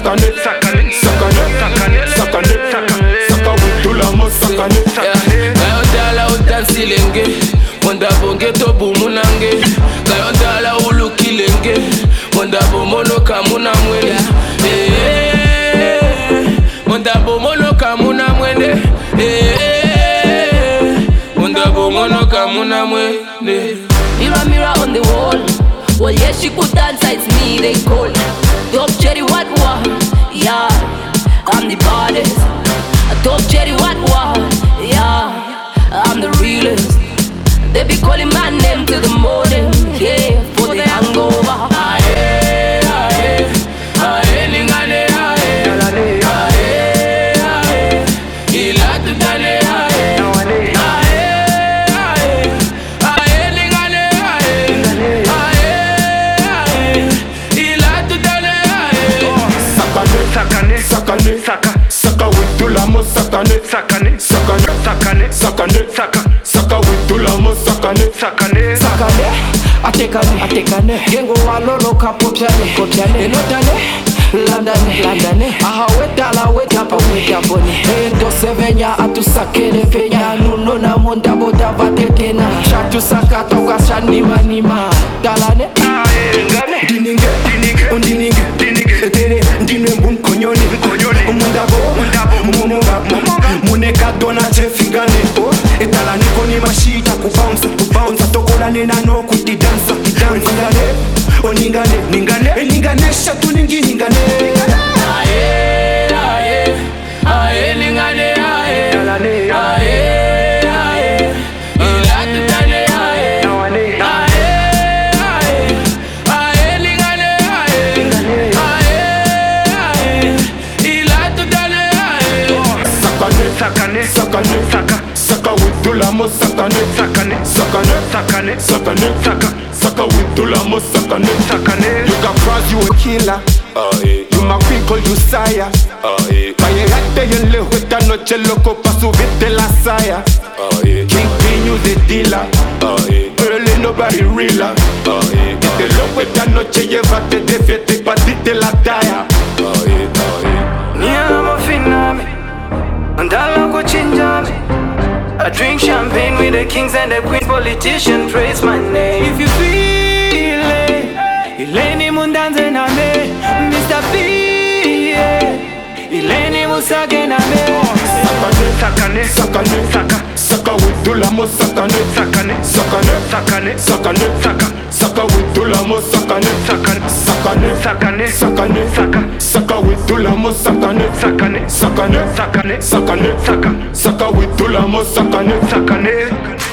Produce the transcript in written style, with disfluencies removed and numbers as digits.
sakane, sakane, sakane, sakane, saka witulamo sakane, sakane. Kayodala utansilenge, monda bonge tobu munange. Kayodala ulukilenge, monda bomono kamuna mwende. Monda bomono kamuna mwende. Monda bomono kamuna mwende. Mirror, mirror on the wall. Well, yes, she could dance, it's me, they call. Top cherry, what? Yeah, I'm the baddest. Top cherry, what? Yeah, I'm the realest. They be calling my name till the morning. Yeah, for the hangover. Aye, aye, aye, ningane, aye, aye, aye, ila tutane, aye, aye, aye, aye, ningane, aye, aye, ila tutane, aye. Sakane, sakane, sakane, saka witulamo sakane, sakane, sakane, sakane, sakane, saka witulamo sakane, sakane, sakane, atekane, gengo walolo kapopyane, enotane, landane, aha wetala wetapone, endo sevenya atusakele penya, nuno na monda boda vatetena, shatu saka toka shanima, dalane, dininge, tene, dine mbunkonyoni, muneka dona chefingane, etalane koni mashita kubounce, tokola nena no kuti dansa, ningane, shatu ningane. Aye, aye, aye, ningane, aye, aye, aye, ila tutane, aye, aye, aye, ningane, aye, aye, ila tutane, aye. Sakane, saka witulamo sakane, saka witulamo sakane. You can cross, you a killer. You my queen, call you sire. Kayegate yele hueta noche loco pa subirte la saya. Kingpin, you the dealer. Early nobody realer. Te loco esta noche, llévate de fiesta y partite la talla. Me I'm finame, and I look what chinjame. I drink champagne with the kings and the queens, politicians praise my name. If you feel it, Ileni mundanze na me, Mr. P, Ileni musage na me. Sakane, saka witulamo sakane, saka witulamo sakane, saka witulamo sakane, saka witulamo sakane.